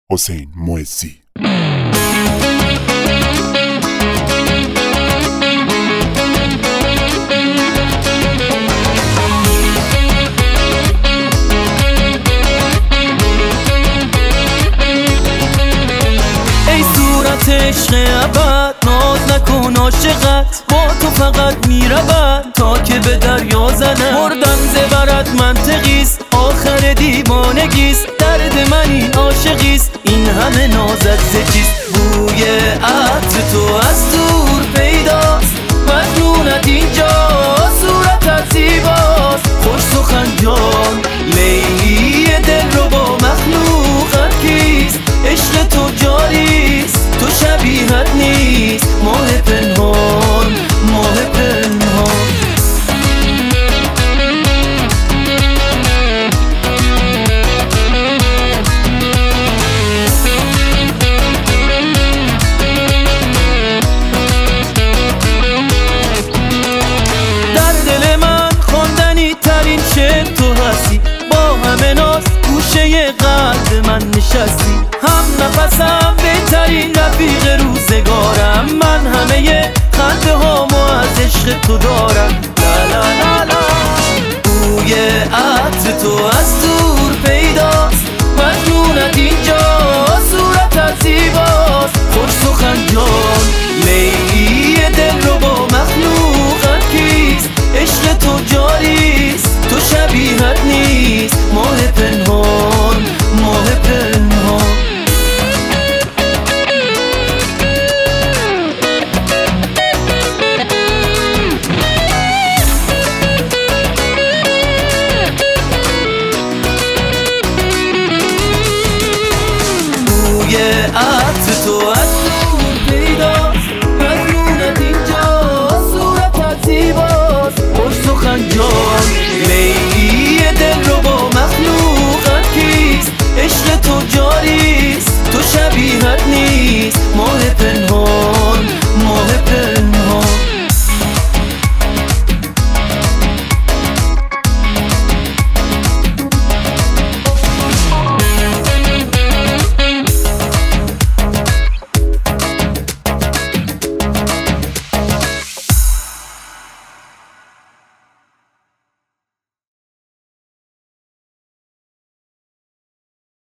حسین معزی. عشق ابد ناز نکن عاشقت با تو فقط میرود تا که به دریا زنم. مردن زبرت منطقیست آخر دیوانگیست، درد من این عاشقیست این همه نازت زچیست. بوی عطر تو از دور پیداست مجنونت اینجا صورتت زیباست خوش سخن جان لیلی دل رو با مخلوقت کیست. عشق تو جاریست تو شبیهت نیست ماه پنهان ماه پنهان. در دل من خواندنی ترین شعر تو هستی، با همه ناز گوشه قلب من نشستی. هم نفسم بهترین رفیق روزگارم، من همه خنده هامو از عشق تو دارم. لا لا لا لا. بوی عطر تو از دور پیداست مجنونت اینجا